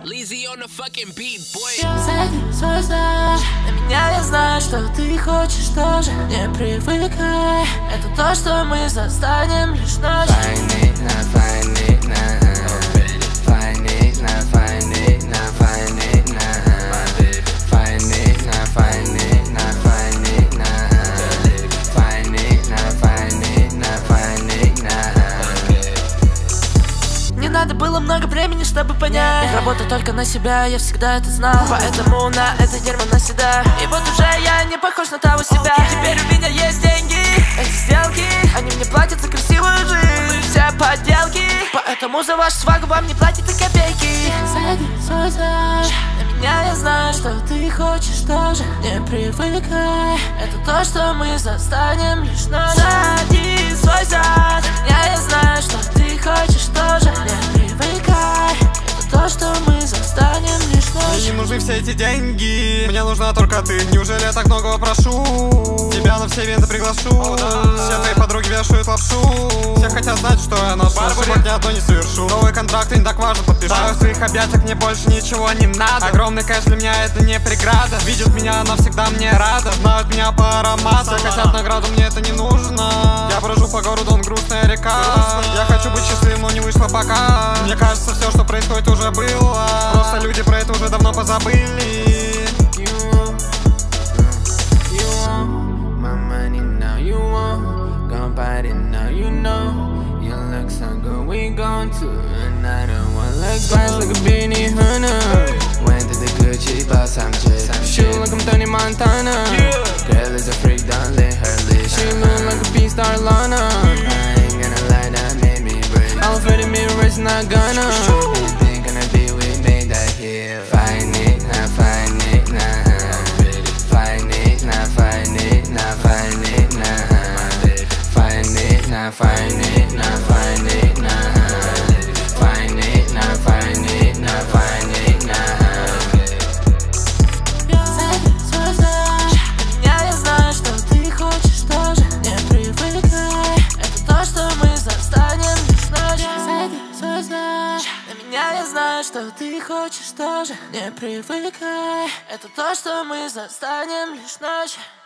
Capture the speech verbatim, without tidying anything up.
Lizzy on the fucking beat, boy. Зайди в свой знаешь, на меня я знаю, что ты хочешь тоже. Не привыкай, это то, что мы застанем лишь ночью. Find it, not find it, nah. Find it, not find it, not find it, nah. Find it, not find it, not find it, nah. Find it, not find it, not find it, nah. Не надо было много времени, чтобы понять. Работа только на себя, я всегда это знал. Поэтому на это дерьмо наседаю. И вот уже я не похож на того себя. Теперь у меня есть деньги, эти сделки, они мне платят за красивую жизнь. Все подделки, поэтому за вашу свагу вам не платят и копейки. Зайди в свой зад, на меня я знаю, что ты хочешь тоже. Не привыкай, это то, что мы застанем лишь ночью. Зайди в свой зад, на меня я знаю, что ты хочешь тоже. Не привыкай, это то, что мы застанем лишь ночью. Мне не нужны все эти деньги, мне нужна только ты. Неужели я так многого прошу? Тебя на все ивенты приглашу. oh, да. Все твои подруги вешают лапшу. Все хотят знать, что я ношу. Ошибок ни одной не совершу. Новый контракт не так важно подпишу. В своих объятиях мне больше ничего не надо. Огромный кэш для меня это не преграда. Видят меня, она всегда мне рада. Знают меня по аромату. Все хотят награду, мне это не нужно. Я брожу по городу, он грустная река. Я хочу быть счастливым, но не вышло пока. Мне кажется, все, что происходит, уже было. Просто люди про это уже давно позабыли. We gon' to another one. Like glass like a beanie hunter. Went to the Gucci, bought some jet. Shoot like I'm Tony Montana. Girl is a freak, don't let her live. She look like a P-star Lana. I ain't gonna lie, that made me break. All for the mirrors, not gonna. You think gonna be with me, that here. Find it, not find it, nah. Find it, not find it, not find it, nah. Find it, not find it, not find it, nah. Find it, not find it, not find it, nah. Зайди в свой зад, на меня я знаю, что ты хочешь тоже. Не привыкай, это то, что мы застанем лишь ночью. Зайди в свой зад, на меня я знаю, что ты хочешь тоже. Не привыкай, это то, что мы застанем лишь ночью.